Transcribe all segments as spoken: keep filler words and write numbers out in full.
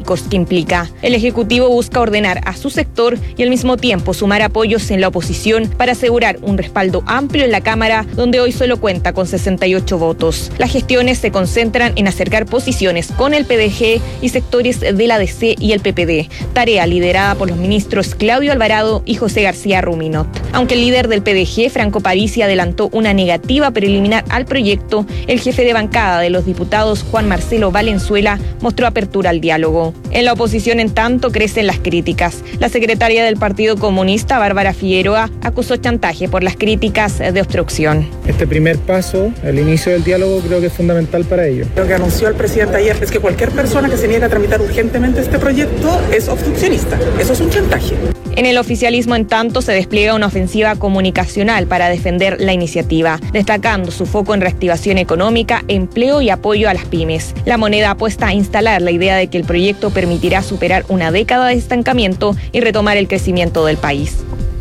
económicos que implica. El Ejecutivo busca ordenar a su sector y al mismo tiempo sumar apoyos en la oposición para asegurar un respaldo amplio en la Cámara, donde hoy solo cuenta con sesenta y ocho votos. Las gestiones se concentran en acercar posiciones con el P D G y sectores de la D C y el P P D, tarea liderada por los ministros Claudio Alvarado y José García Ruminot. Aunque el líder del P D G, Franco Parisi, adelantó una negativa preliminar al proyecto, el jefe de bancada de los diputados, Juan Marcelo Valenzuela, mostró apertura al diálogo. En la oposición, en tanto, crecen las críticas. La secretaria del Partido Comunista, Bárbara Figueroa, acusó chantaje por las críticas de obstrucción. Este primer paso, el inicio del diálogo, creo que es fundamental para ello. Lo que anunció el presidente ayer es que cualquier persona que se niegue a tramitar urgentemente este proyecto es obstruccionista. Eso es un chantaje. En el oficialismo, en tanto, se despliega una ofensiva comunicacional para defender la iniciativa, destacando su foco en reactivación económica, empleo y apoyo a las pymes. La Moneda apuesta a instalar la idea de que el proyecto permitirá superar una década de estancamiento y retomar el crecimiento del país.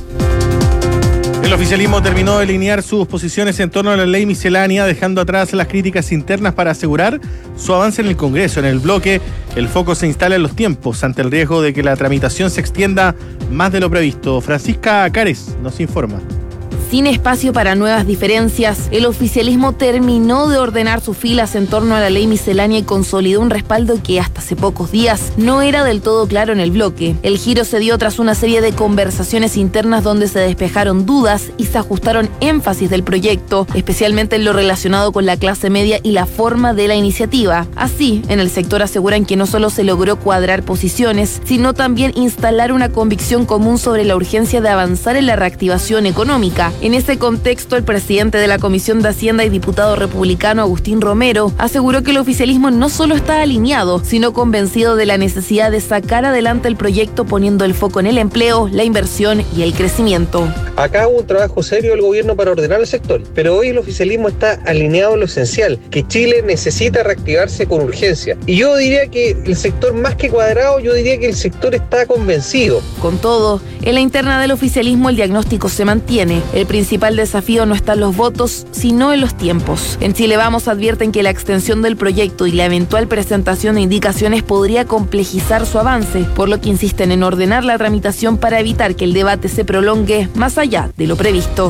El oficialismo terminó de delinear sus posiciones en torno a la ley miscelánea, dejando atrás las críticas internas para asegurar su avance en el Congreso. En el bloque, el foco se instala en los tiempos, ante el riesgo de que la tramitación se extienda más de lo previsto. Francisca Cares nos informa. Sin espacio para nuevas diferencias, el oficialismo terminó de ordenar sus filas en torno a la ley miscelánea y consolidó un respaldo que hasta hace pocos días no era del todo claro en el bloque. El giro se dio tras una serie de conversaciones internas donde se despejaron dudas y se ajustaron énfasis del proyecto, especialmente en lo relacionado con la clase media y la forma de la iniciativa. Así, en el sector aseguran que no solo se logró cuadrar posiciones, sino también instalar una convicción común sobre la urgencia de avanzar en la reactivación económica. En ese contexto, el presidente de la Comisión de Hacienda y diputado republicano Agustín Romero aseguró que el oficialismo no solo está alineado, sino convencido de la necesidad de sacar adelante el proyecto poniendo el foco en el empleo, la inversión y el crecimiento. Acá hubo un trabajo serio del gobierno para ordenar el sector, pero hoy el oficialismo está alineado en lo esencial, que Chile necesita reactivarse con urgencia. Y yo diría que el sector, más que cuadrado, yo diría que el sector está convencido. Con todo, en la interna del oficialismo el diagnóstico se mantiene. El principal desafío no está en los votos, sino en los tiempos. En Chile Vamos advierten que la extensión del proyecto y la eventual presentación de indicaciones podría complejizar su avance, por lo que insisten en ordenar la tramitación para evitar que el debate se prolongue más allá de lo previsto.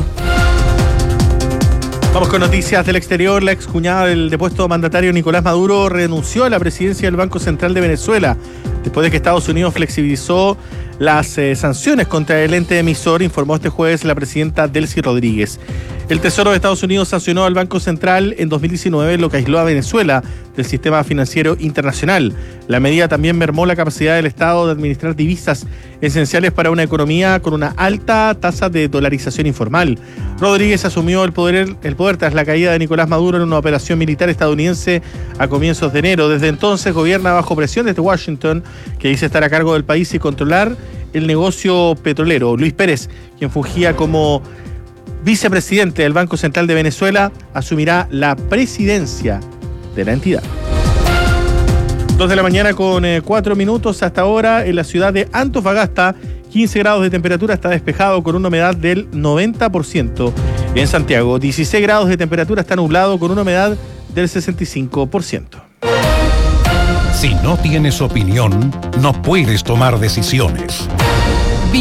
Vamos con noticias del exterior. La excuñada del depuesto mandatario Nicolás Maduro renunció a la presidencia del Banco Central de Venezuela después de que Estados Unidos flexibilizó las eh, sanciones contra el ente emisor, informó este jueves la presidenta Delcy Rodríguez. El Tesoro de Estados Unidos sancionó al Banco Central en dos mil diecinueve, lo que aisló a Venezuela del sistema financiero internacional. La medida también mermó la capacidad del Estado de administrar divisas esenciales para una economía con una alta tasa de dolarización informal. Rodríguez asumió el poder, el poder tras la caída de Nicolás Maduro en una operación militar estadounidense a comienzos de enero. Desde entonces gobierna bajo presión desde Washington, que dice estar a cargo del país y controlar el negocio petrolero. Luis Pérez, quien fungía como vicepresidente del Banco Central de Venezuela, asumirá la presidencia de la entidad. Dos de la mañana con eh, cuatro minutos hasta ahora en la ciudad de Antofagasta, quince grados de temperatura, está despejado con una humedad del noventa por ciento. En Santiago, dieciséis grados de temperatura, está nublado con una humedad del sesenta y cinco por ciento. Si no tienes opinión, no puedes tomar decisiones.